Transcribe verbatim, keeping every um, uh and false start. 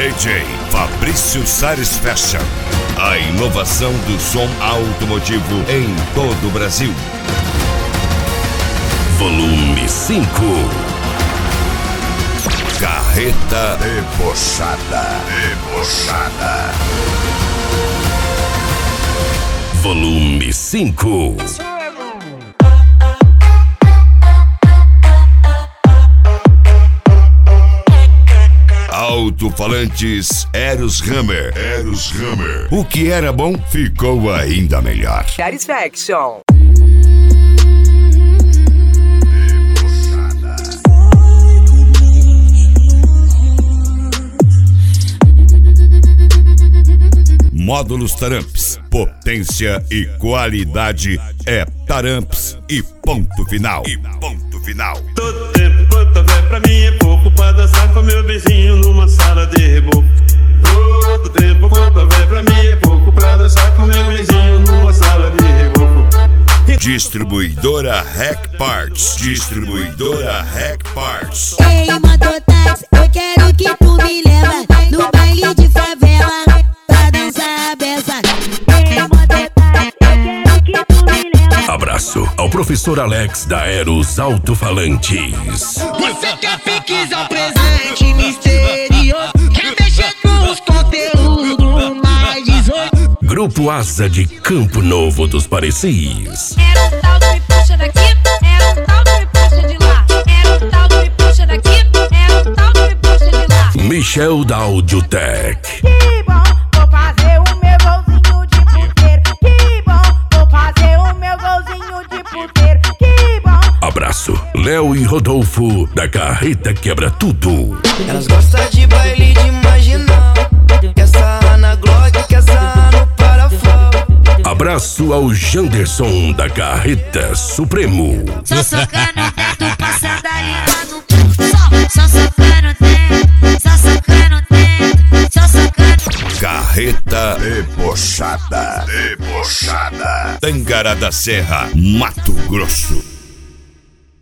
D J Fabrício Sares Fashion. A inovação do som automotivo em todo o Brasil. Volume cinco. Carreta debochada. Debochada. Volume cinco. Alto-falantes Eros Hammer. Eros Hammer. O que era bom ficou ainda melhor. Satisfaction. Módulos Taramps. Potência e qualidade é Taramps e ponto final. E ponto final. Todo tempo quanto houver pra mim é pouco pra dançar com meu vizinho numa sala de reboco. Todo tempo quanto houver pra mim é pouco pra dançar com meu vizinho numa sala de reboco. Distribuidora Hack Parts. Distribuidora Hack Parts. Ei, mototáxi, eu quero que tu me leva no baile de favela pra dançar a beça. Ei, mototáxi, eu quero que tu me leva. Abraço ao professor Alex da Eros Alto-Falantes. Você quer piques ao presente misterioso? Quer mexer com os conteúdos mais dezoito? Grupo Asa de Campo Novo dos Parecis. Era um tal do me puxa daqui, era um tal do me puxa de lá. Era um tal do me puxa daqui, era um tal do me puxa de lá. Michel da Audiotech. Que bom, vou fazer o meu golzinho de puteiro. Que bom, vou fazer o meu golzinho de puteiro. Que bom. Abraço, Léo e Rodolfo da Carreta Quebra Tudo. Elas gostam de baile de marginal. Quer sarrar na Glock, quer sarrar no parafuso. Abraço ao Janderson da Carreta Supremo. Só socando dentro, passando ali lá no canto. Só, só socando dentro, só socando dentro, só socando. Carreta debochada. Debochada. Tangará da Serra, Mato Grosso.